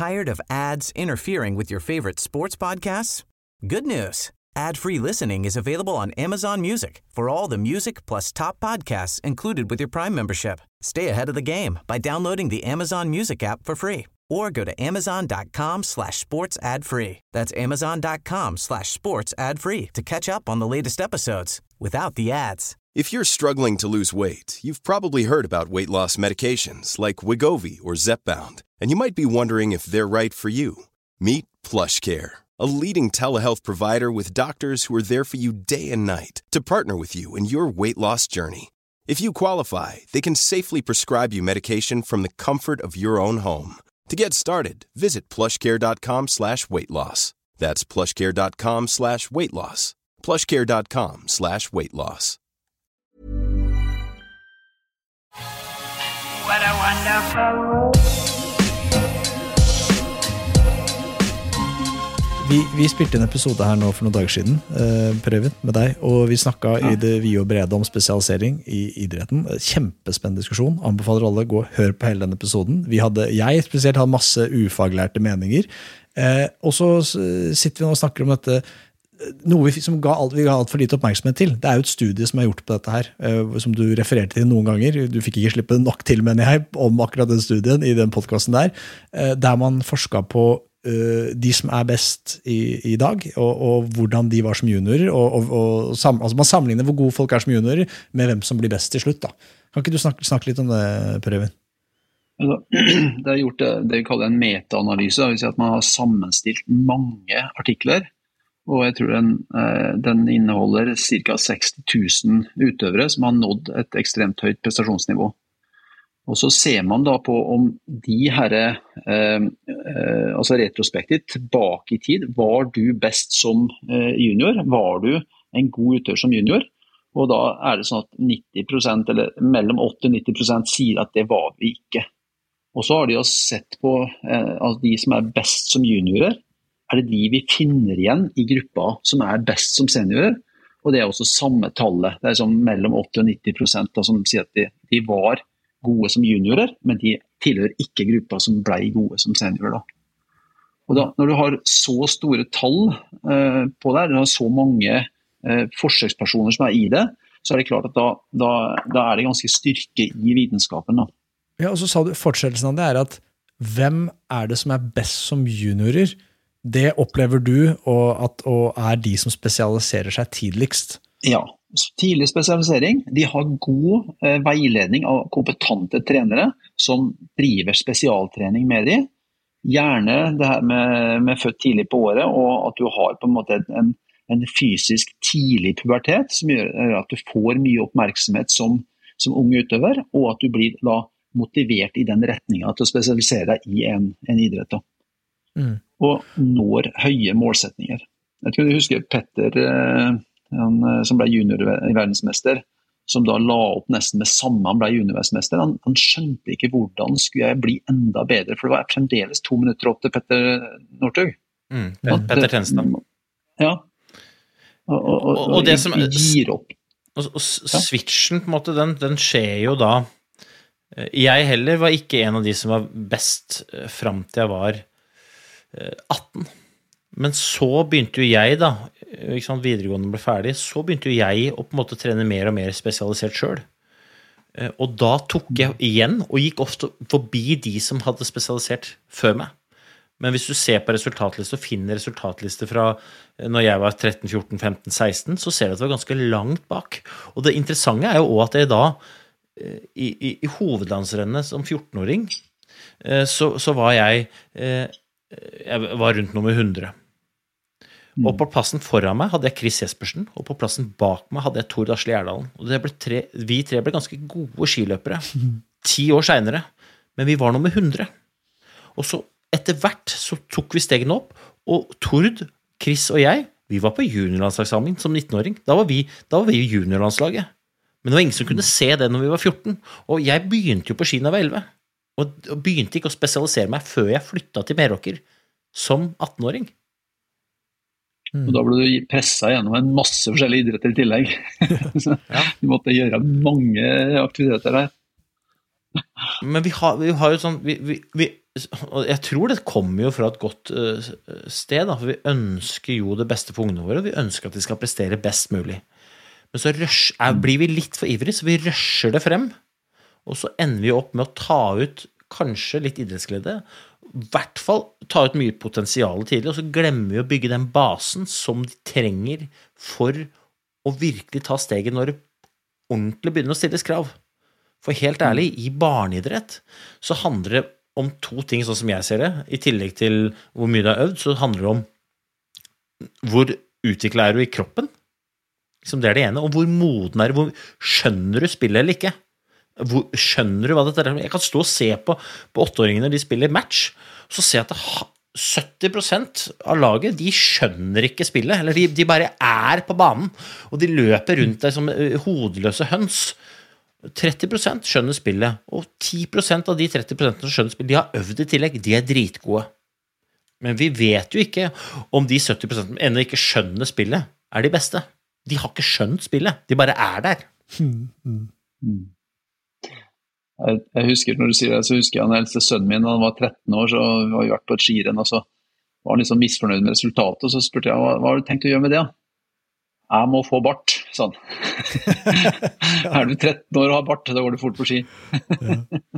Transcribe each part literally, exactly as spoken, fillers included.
Tired of ads interfering with your favorite sports podcasts? Good news. Ad-free listening is available on Amazon Music for all the music plus top podcasts included with your Prime membership. Stay ahead of the game by downloading the Amazon Music app for free or go to amazon.com slash sports ad free. That's amazon.com slash sports ad free to catch up on the latest episodes without the ads. If you're struggling to lose weight, you've probably heard about weight loss medications like Wegovy or Zepbound, and you might be wondering if they're right for you. Meet PlushCare, a leading telehealth provider with doctors who are there for you day and night to partner with you in your weight loss journey. If you qualify, they can safely prescribe you medication from the comfort of your own home. To get started, visit plushcare.com slash weight loss. That's plushcare.com slash weight loss. plushcare.com slash weight loss. What a wonderful world. Vi, vi spilte en episode her nå for noen dager siden, eh, Prøven, med deg, og vi snakket ja. I det vide og brede om spesialisering I idretten. Kjempespennende diskusjon. Anbefaler alle å gå og høre på hele den episoden. Vi hadde, jeg spesielt hadde masse ufaglærte meninger, eh, og så sitter vi nå og snakker om dette, noe vi, som ga alt, vi ga alt for lite oppmerksomhet til. Det er jo et studie som er gjort på dette her, eh, som du refererte til noen ganger. Du fikk ikke slippe nok til, mener jeg, om akkurat den studien I den podcasten der, eh, der man forsket på de som er best I, I dag, og, og hvordan de var som juniorer, og, og, og sam, altså man sammenligner hvor gode folk er som juniorer med hvem som blir best til slutt. Da. Kan ikke du snakke, snakke litt om det, Prøven? Det er gjort det, det vi kaller en meta-analyse, det vil si at man har sammenstilt mange artikler, og jeg tror den, den inneholder ca. seksti tusen utøvere som har nådd et ekstremt høyt prestasjonsnivå. Og så ser man da på om de her, eh, eh, altså retrospektivt, tilbake I tid, var du best som eh, junior? Var du en god utøver som junior? Og da er det sånn at nitti prosent, eller mellom åtti og nitti prosent sier at det var vi ikke. Og så har de jo sett på eh, altså de som er best som juniorer, er det de vi finner igjen I gruppa som er best som seniorer? Og det er også samme tallet, det er sånn mellom åtti og nitti prosent da, som sier at de, de var gode som juniorer, men de tilhører ikke gruppa som ble gode som seniorer. Da. Og da, når du har så store tall eh, på det, du har så mange eh, forsøkspersoner som er I det, så er det klart at da, da, da er det ganske styrke I vitenskapen. Da. Ja, og så sa du, fortsettelsen av det er at hvem er det som er best som juniorer? Det opplever du, og, at, og er de som spesialiserer seg tidligst? Ja, tidlig spesialisering, de har god eh, veiledning av kompetente trenere som driver spesialtrening med de. Gjerne det her med, med født tidlig på året, og at du har på en måte en, en fysisk tidlig pubertet, som gjør at du får mye oppmerksomhet som, som ung utøver, og at du blir da motivert I den retningen til å spesialisere deg I en, en idrett. Da. Mm. Og når høye målsetninger. Jeg tror du husker Petter... Eh, Han, som ble junior-verdensmester, som da la opp nesten med samme han ble junior-verdensmester. Han, han skjønte ikke hvordan skulle jeg bli enda bedre, for det var fremdeles to minutter opp til Petter Northug. Mm, Petter Tennstad. Ja. Og, og, og, og, og det som gir opp. Og, og switchen, på en måte, den, den skjer jo da. Jeg heller var ikke en av de som var best frem til jeg var atten. Men så begynte jo jeg da, ikke sant, videregående ble ferdig, så begynte jo jeg å på en måte trene mer og mer spesialisert selv. Og da tok jeg igjen, og gikk ofte forbi de som hadde spesialisert før meg. Men hvis du ser på resultatliste og finner resultatliste fra når jeg var tretten, fjorten, femten, seksten, så ser du at det var ganske langt bak. Og det interessante er jo også at jeg da, i, i, i hovedlandsrennet som fjortenåring, så, så var jeg, jeg var rundt nummer hundre. Og på plassen foran meg hadde jeg Chris Jespersen, og på plassen bak meg hadde jeg Tord Asle Gjerdalen. Og det ble tre, vi tre ble ganske gode skiløpere, ti år senere, men vi var nummer hundre. Og så etter hvert så tok vi stegene opp, og Tord, Chris og jeg, vi var på juniorlandslagssamling som nittenåring. Da var vi, da var vi i juniorlandslaget. Men det var ingen som kunne se det når vi var fjorten. Og jeg begynte jo på ski da jeg var elleve, og begynte ikke å spesialisere meg før jeg flyttet til Meråker som attenåring. Mm. Og da ble du presset gjennom en masse forskjellige idretter I tillegg. Så ja. Du måtte gjøre mange aktiviteter der. Men vi har, vi har jo sånn, vi, vi, vi, og jeg tror det kommer jo fra et godt uh, sted, da, for vi ønsker jo det beste for ungene våre, og vi ønsker at de skal prestere best mulig. Men så rush, er, blir vi litt for ivrig, så vi rusher det frem, og så ender vi opp med å ta ut kanskje litt idrettsglede, i hvert fall ta ut mye potensial tidlig, og så glemmer vi å bygge den basen som de trenger for å virkelig ta steget når det ordentlig begynner å stilles krav. For helt ærlig, i barneidrett så handler det om to ting, sånn som jeg ser det. I tillegg til hvor mye du har øvd, så handler det om hvor utviklet er du i kroppen. Liksom det er det ene. Og hvor moden er du, hvor skjønner du spillet eller ikke? Hvor, skjønner du hva dette er? Jeg kan stå og se på, på åtteåringene når de spiller match, så ser jeg at det, sytti prosent av laget, de skjønner ikke spillet, eller de, de bare er på banen, og de løper rundt deg som hodeløse høns. tretti prosent skjønner spillet, og ti prosent av de tretti prosent som skjønner spillet, de har øvd i tillegg, de er dritgode. Men vi vet jo ikke om de sytti prosent ennå ikke skjønner spillet, er de beste. De har ikke skjønt spillet, de bare er der. Mm. Jeg, jeg husker, når du sier det, så husker jeg den eldste sønnen min, da han var tretten år, så var vi vært på et skirenn, og så var han liksom misfornøyd med resultatet, og så spurte jeg, hva, hva har du tenkt å gjøre med det? Jeg må få bart, sånn. Er du tretten år og har bart, da går du fort på ski. Ja,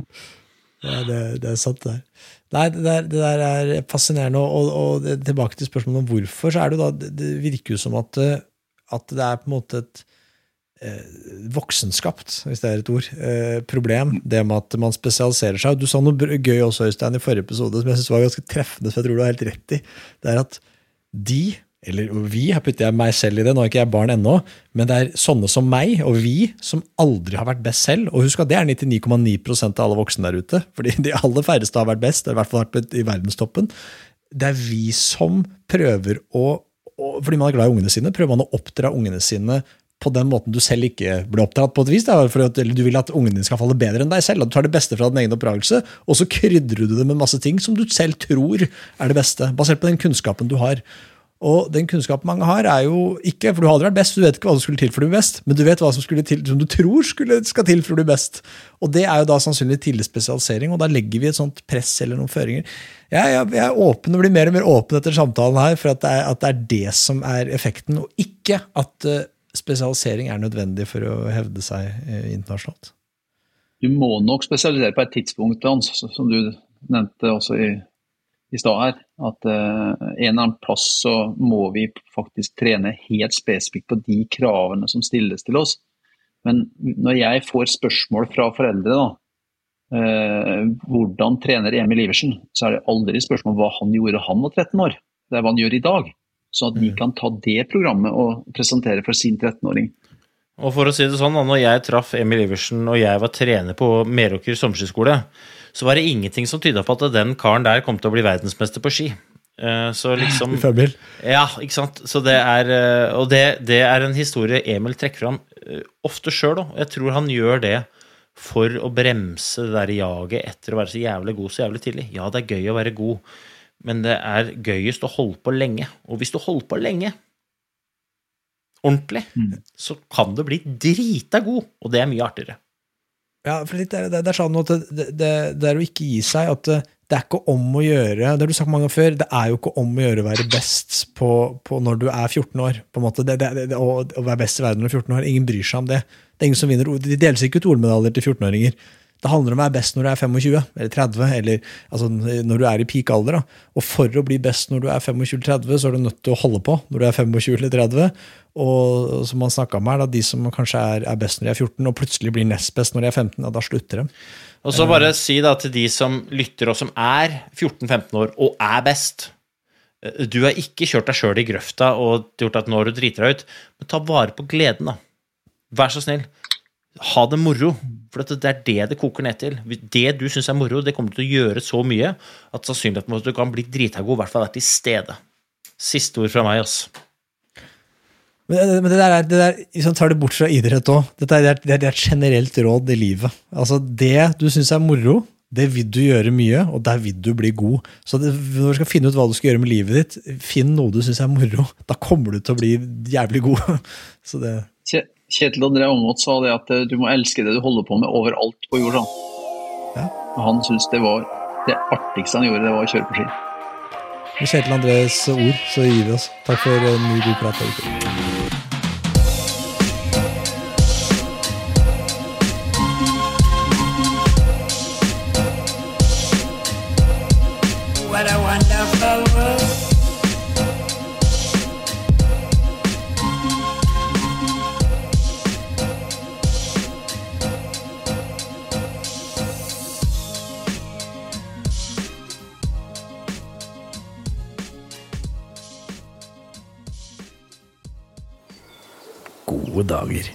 ja det, det er sant der. Nei, det der, det der er fascinerende, og, og, og tilbake til spørsmålet om hvorfor, så er det da, det virker jo som at, at det er på en måte et eh, voksenskapt, hvis det er et ord, eh, problem, det med at man spesialiserer seg. Du sa noe gøy også, Øystein, i forrige episode, som jeg synes var ganske treffende, så jeg tror du har helt rett i. Det er at de, eller vi, her putter jeg meg selv i det, nå er ikke jeg barn ennå, men det er sånne som meg og vi som aldri har vært best selv, og husk at det er nittini komma ni prosent av alle voksne der ute, fordi de aller færreste har vært best, eller i hvert fall vært i verdenstoppen. Det er vi som prøver å, og fordi man er glad i ungene sine, prøver man å oppdra ungene sine på den måten du selv ikke blir oppdratt på et vis, da, for at du vil at ungene dine skal falle bedre enn deg selv, at du tar det beste fra din egen oppdragelse, og så krydrer du det med masse ting som du selv tror er det beste, basert på den kunnskapen du har. Og den kunnskapen mange har er jo ikke, for du har aldri vært best, du vet ikke hva som skulle til for å bli best, men du vet hva som, skulle til, som du tror skulle, skal til for å bli best. Og det er jo da sannsynlig tidlig spesialisering, og da legger vi et sånt press eller noen føringer. Jeg, jeg, jeg er åpen og blir mer og mer åpen etter samtalen her, for at det, er, at det er det som er effekten, og ikke at uh, spesialisering er nødvendig for å hevde seg uh, internasjonalt. Du må nok spesialisere på et tidspunkt, Hans, som du nevnte også i i stad her, at uh, en eller annen plass så må vi faktisk trene helt spesifikt på de kravene som stilles til oss. Men når jeg får spørsmål fra foreldre da, uh, hvordan trener Emil Iversen, så er det aldri spørsmål hva han gjorde han var tretten år. Det er hva han gjør i dag, så at de kan ta det programmet og presentere for sin trettenåring. Og for å si det sånn, når jeg traff Emil Iversen og jeg var trener på Meråker sommerskiskole, så var det ingenting som tydet på at den karen der kom til å bli verdensmester på ski. Så liksom... Ja, ikke sant? Så det er, og det, det er en historie Emil trekker fram ofte selv også. Jeg tror han gjør det for å bremse det der jaget etter å være så jævlig god så jævlig tidlig. Ja, det er gøy å være god, men det er gøyest å holde på lenge. Og hvis du holder på lenge, ordentlig, mm. så kan du bli drita god, og det er mye artigere. Ja, for det er, det er sånn at det, det, det er å ikke gi seg, at det er ikke om å gjøre, det har du sagt mange ganger før, det er jo ikke om å gjøre å være best på, på når du er fjorten år, på en måte, det, det, det, å, å være best i verden når du er fjorten år, ingen bryr seg om det. Det er ingen som vinner, de deler seg ikke ut ordmedaljer til fjorten-åringer. Det handler om å være best når du er tjuefem, eller tretti, eller altså, når du er i peak alder. Da. Og for å bli best når du er tjuefem eller tretti, så er du nødt til å holde på når du er tjuefem eller tretti. Og som man snakket om her, da, de som kanskje er, er best når de er fjorten, og plutselig blir nest best når de er femten, ja, da slutter de. Og så bare si da til de som lytter og som er fjorten femten år og er best, du har ikke kjørt deg selv i grøfta og gjort at nå du driter deg ut, men ta vare på gleden da. Vær så snill. Ha det moro, for det er det det koker ned til. Det du synes er moro, det kommer til å gjøre så mye at sannsynligheten for at du kan bli dritagod, i hvert fall er til stede. Siste ord fra meg, ass. Men, men det der, er, det der liksom tar det bort fra idrett også. Dette er, det, er, det er et generelt råd i livet. Altså, det du synes er moro, det vil du gjøre mye, og der vil du bli god. Så det, når du skal finne ut hva du skal gjøre med livet ditt, finn noe du synes er moro. Da kommer du til å bli jævlig god. Så det... Kjetil André Aamodt sa det at du må elske det du holder på med overalt på jorda. Ja. Han synes det var det artigste han gjorde, det var å kjøre på ski. Med Kjetil Andres ord, så gir vi oss. Takk for en ny god prat. What a wonderful world. Gode dager.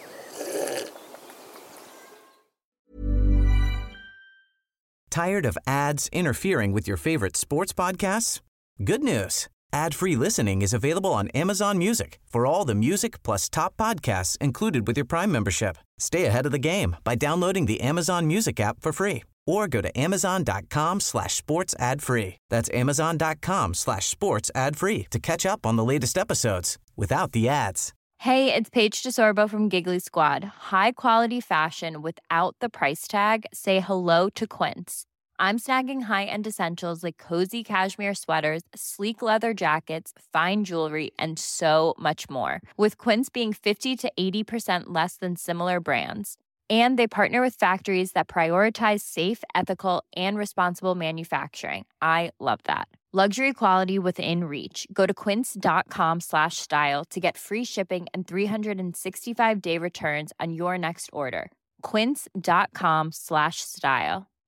Tired of ads interfering with your favorite sports podcasts? Good news. Ad-free listening is available on Amazon Music for all the music plus top podcasts included with your Prime membership. Stay ahead of the game by downloading the Amazon Music app for free or go to amazon.com slash sports ad free. That's amazon.com slash sports ad free to catch up on the latest episodes without the ads. Hey, it's Paige DeSorbo from Giggly Squad. High quality fashion without the price tag. Say hello to Quince. I'm snagging high-end essentials like cozy cashmere sweaters, sleek leather jackets, fine jewelry, and so much more. With Quince being fifty to eighty percent less than similar brands. And they partner with factories that prioritize safe, ethical, and responsible manufacturing. I love that. Luxury quality within reach. Go to quince.com slash style to get free shipping and three sixty-five day returns on your next order. Quince.com slash style.